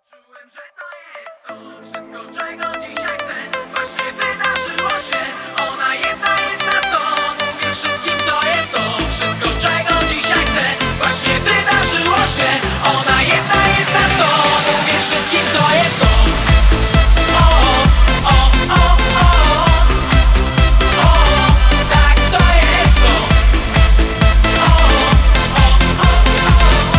Poczułem, że to jest to wszystko, czego dzisiaj chcę. Właśnie wydarzyło się. Ona jedna jest na sto. Mówię wszystkim, to jest to wszystko, czego dzisiaj chcę. Właśnie wydarzyło się. Ona jedna jest na sto. Mówię wszystkim, to jest to. O, o, o, o, o, tak, to jest to. O, o, o, o.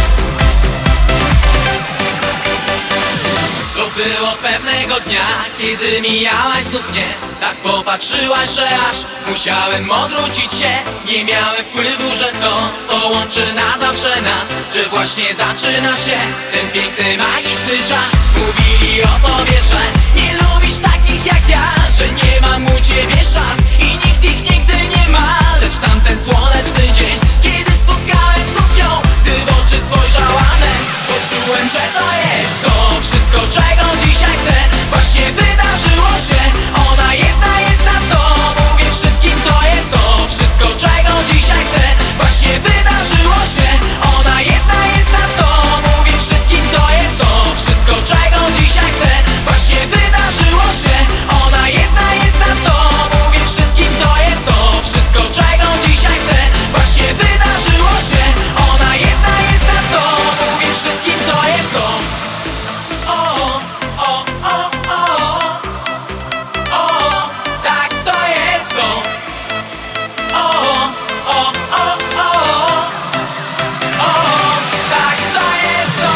To było pewnego dnia, kiedy mijałaś znów mnie. Tak popatrzyłaś, że aż musiałem odwrócić się. Nie miałem wpływu, że to łączy na zawsze nas. Że właśnie zaczyna się ten piękny, magiczny czas. Mówili o tobie, że nie lubisz takich jak ja, że nie mam u ciebie szans i nikt ich nigdy nie ma. Lecz tamten słoneczny dzień, kiedy spotkałem znów ją, gdy w oczy spojrzała me, poczułem, że to jest to wszystko, czego dzisiaj chcę. Właśnie wydarzyło się. Ona jedna jest na sto. Mówię wszystkim, to jest to wszystko, czego dzisiaj chcę. Właśnie wydarzyło się. Ona jedna jest na sto. Mówię wszystkim, to jest to wszystko, czego dzisiaj chcę. Właśnie wydarzyło się. Ona jedna jest na sto. Mówię wszystkim, to jest to wszystko, czego dzisiaj chcę. Właśnie wydarzyło się. Ona jedna jest na sto. Mówię wszystkim, to jest to. O, o, o, o, o, tak, to jest to. O, o, o, o, o, tak, to jest to.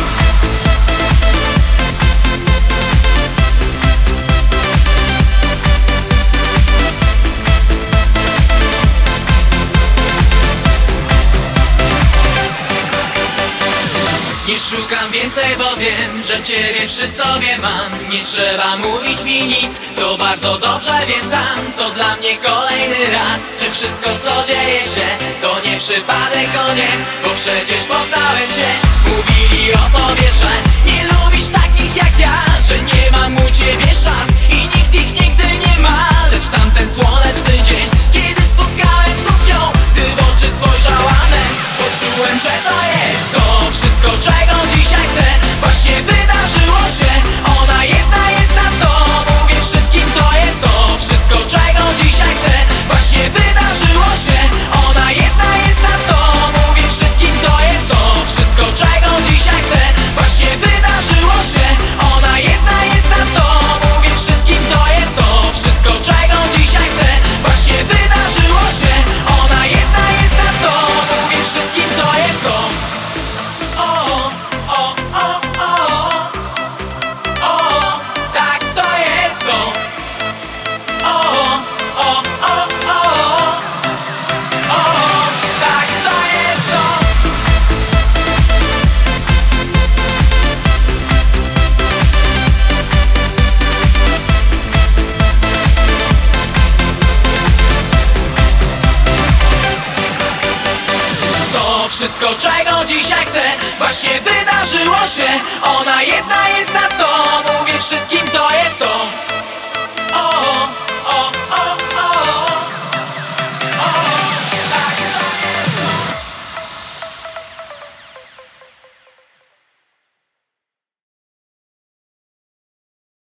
Nie szukam więcej, bo wiem, że ciebie przy sobie mam. Nie trzeba mówić mi nic, to bardzo dobrze wiem sam. To dla mnie kolejny raz, że wszystko co dzieje się to nie przypadek, o nie, bo przecież poznałem cię. Mówili o tobie, że nie lubisz takich jak ja, że nie mam u ciebie szans i nikt ich nigdy nie ma. Lecz tamten słoneczny dzień, kiedy spotkałem znów ją, gdy w oczy spojrzała me, poczułem, że to jest to wszystko, czego dzisiaj chcę. Właśnie wydarzyło się. Ona jedna jest na sto. Mówię wszystkim, to jest to wszystko, czego dzisiaj chcę. Właśnie wydarzyło się. Ona jedna jest na sto. Mówię wszystkim, to jest to wszystko, czego dzisiaj chcę. Właśnie wydarzyło się. Ona jedna jest na sto. Mówię wszystkim, to jest to wszystko, czego dzisiaj chcę. Właśnie wydarzyło się. Ona jedna jest na sto. Mówię wszystkim, to jest to. O, o, o, o, o, tak, to jest to. O, o, o, o, o, tak, to jest to. To wszystko, czego dzisiaj chcę, właśnie wydarzyło się. Ona jedna jest na sto. Mówię wszystkim, to jest to. O,